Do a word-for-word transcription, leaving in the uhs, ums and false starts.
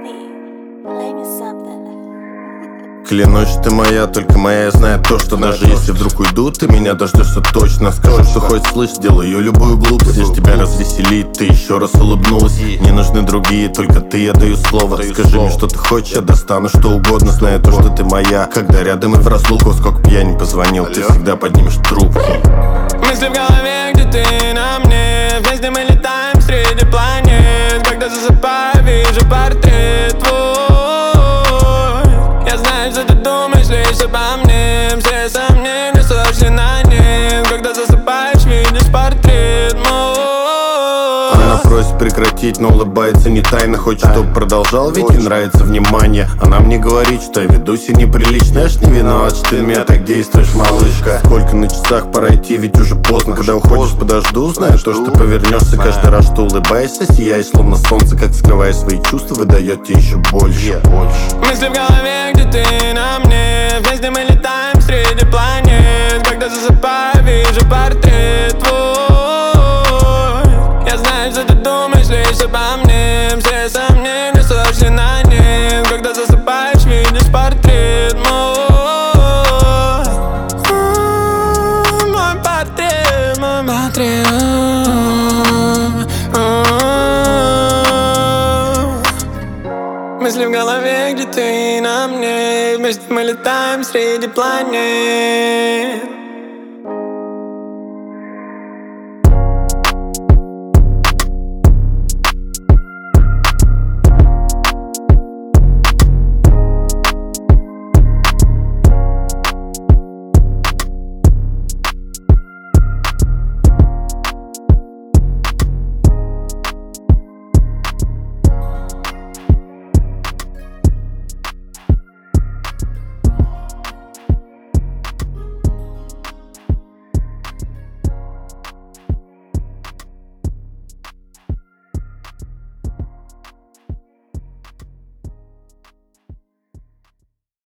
Клянусь, ты моя, только моя, я знаю то, что даже если вдруг уйду, ты меня дождешься точно. Скажу, что хоть слышь, делаю любую глупость, лишь тебя развеселить, ты еще раз улыбнулась. Не нужны другие, только ты, я даю слово. Скажи мне, что ты хочешь, я достану что угодно. Знаю то, что ты моя, когда рядом и в разлуку. Сколько б я не позвонил, ты всегда поднимешь трубку. Мысли в голове, где ты на мне. Вместе мы летаем среди планет. Когда засыпаю, вижу портрет твой. Я знаю, что ты думаешь лишь обо мне. Все сомнения сошли на нет. Когда засыпаешь, видишь портрет мой. Она просит прекратить, но улыбается не тайно. Хочет, чтоб продолжал, ведь ей нравится внимание. Она мне говорит, что я веду себя неприлично. Я ж не виноват, что ты на меня так действуешь, малышка. Сколько на часах, пора идти, ведь уже поздно. Когда уходишь, подожду, знаю то, что повернешься. Каждый раз, что улыбаешься, сияешь, словно солнце. Как скрывая свои чувства, выдает тебе еще больше. Мысли в голове, где ты на мне. Вместе мы летаем среди планет. Когда засыпаю, вижу портрет твой. Я знаю, что ты думаешь лишь обо мне. Все сомнения сошли на нет. Когда засыпаешь, видишь портрет мой. Мой портрет, мой портрет. Мысли в голове, где ты на мне. Вместе мы летаем среди планет.